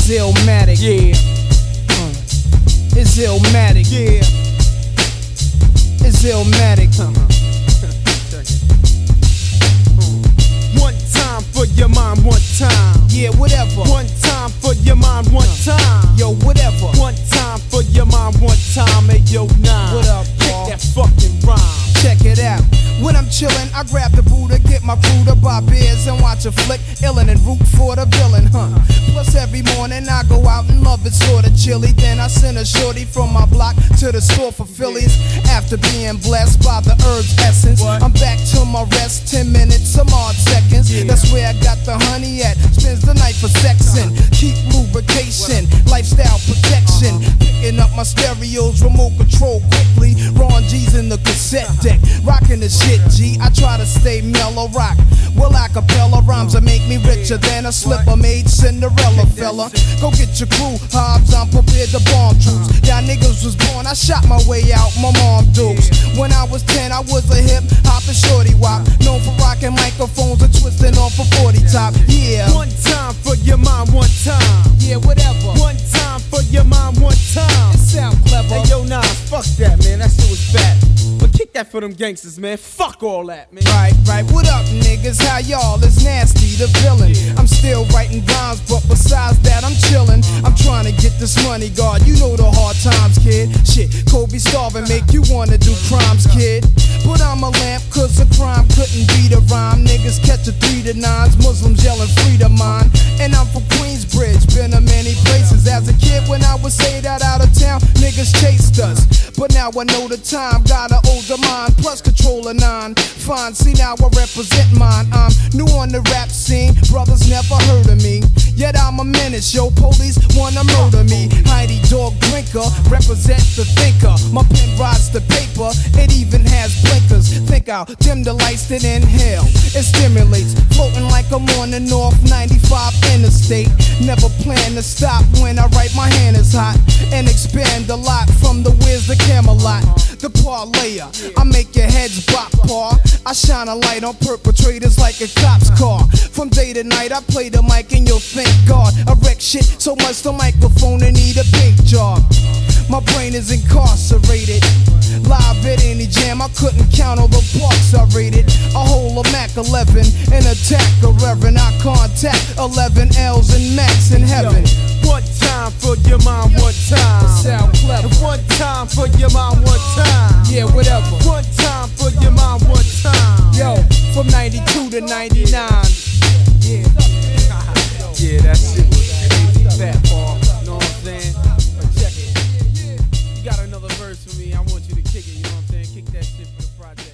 It's Illmatic. Yeah. It's Illmatic. Yeah. It's Illmatic. One time for your mind, one time. Yeah, whatever. One time for your mind, one time. Yo, whatever. One time for your mind, one time. Hey, yo, nine. What up, Kick Paul? that fucking rhyme. Check it out. When I'm chillin', I grab the Buddha, get my crew to buy beers and watch a flick, illin' and root for the villain, Plus every morning I go out and love it sorta chilly. Then I send a shorty from my block to the store for Phillies. After being blessed by the herb's essence, I'm back to my rest, 10 minutes, some odd seconds. That's where I got the honey at. Spends the night for sexin', keep lubrication, lifestyle protection. Picking up my stereos, remote control quickly. Ron G's in the cassette deck, rocking the shit, G. I try to stay mellow rock. Well, acapella rhymes that make me richer than a slipper made Cinderella fella. Go get your crew, Hobbs, I'm prepared to bomb troops. Y'all niggas was born, I shot my way out, my mom dukes. When I was 10, I was a hip hop and shorty wop. Known for rocking microphones and twisting off a 40 top. Yeah. One time for your mind, one time. Yeah, whatever. One time for your mind, one time. It sound clever. Hey, yo, nah, fuck that, man. That shit was fat. But kick that for them gangsters, man. Fuck all that, man. Right. What up, niggas? How y'all? It's Nasty, the villain. I'm still writing rhymes, but besides that, I'm chillin'. I'm trying to get this money, God. You know the hard times, kid. Shit, Kobe starving make you wanna do crimes, kid. But I'm a lamp, cause a crime couldn't beat a rhyme. Niggas catch a 3 to 9s, Muslims yelling free to mine. And I'm from Queensbridge, been to many places. As a kid, when I would say that out of town, niggas chased us. But now I know the time, got an older mind, plus control of 9. Fine, see now I represent mine. I'm new on the rap scene, brothers never heard of me. Yet I'm a menace, yo, police wanna murder me. Heidi dog drinker, represent the thinker. My pen rides the paper, it even has blinkers. Think I'll dim the lights, then inhale. It stimulates, floating like I'm on the North 95 interstate. Never plan to stop when I write, my hand is hot. And expand a lot from the Wiz to Camelot. The parlayer, I make your heads bop, paw. I shine a light on perpetrators like a cop's car. From day to night, I play the mic and you'll thank God. I wreck shit so much the microphone and need a paint job. My brain is incarcerated. Live at any jam, I couldn't count all the parts I rated. A whole of Mac 11, an attack a reverend. I contact 11 L's and Max in heaven. One time for your mind, one time. Sound clever. One time for your mind, one time. Yeah, whatever. One time for your mind, one time. Yo, from 92 to 99. Yeah. Yeah, that shit was crazy fat, Paul. Know what I'm saying? But check it. You got another verse for me. I want you to kick it, you know what I'm saying? Kick that shit for the project.